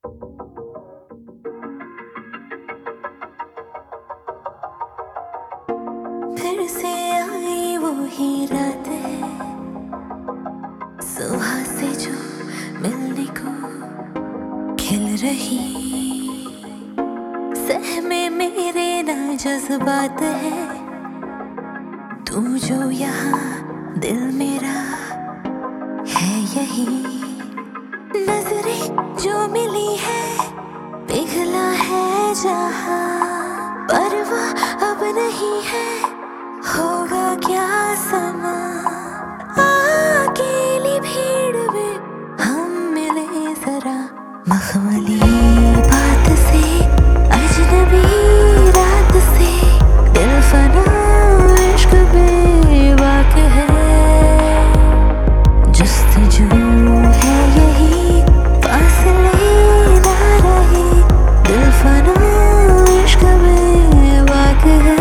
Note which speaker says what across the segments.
Speaker 1: फिर से आई वो ही रात है, सुबह से जो मिलने को खिल रही, सहमे मेरे ना जज्बात है, तू जो यहाँ दिल मेरा है यही। नजरें जो मिली है पिघला है जहाँ, परवाह अब नहीं है होगा क्या समा। अकेली भीड़ में हम मिले जरा, मखमली बात से अजनबी रात से दिल फना इश्क बेबाक है। जुस्तजू है यही फासले ना रहे, दिल फना इश्क बेबाक है।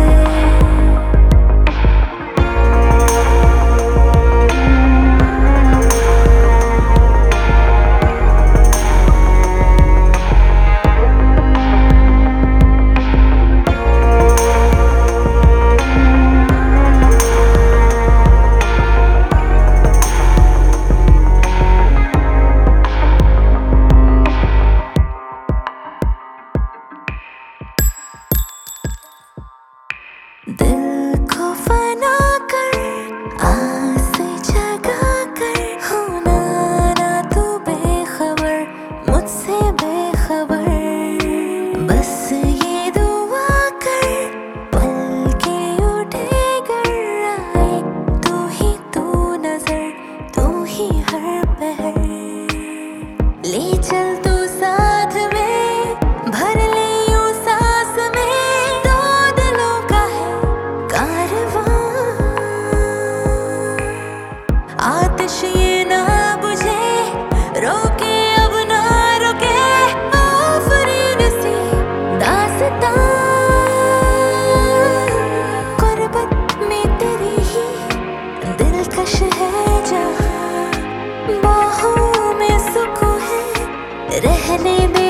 Speaker 1: दिल को फना कर आस जगा कर, होना ना तू बेखबर मुझसे बेखबर। बस ये दुआ कर पल के उठे गर आए, तू नजर तू ही हर पहर। ले चल तू साथ में भर ले यूं सांस में, दो दिलों का है कारवां। आतिश ये ना बुझे रोके अब ना रुके, आफरीन सी दास्तां। गुर्बत में तेरी ही दिलकश है जहाँ, बाहों में सुकून है रहने दे।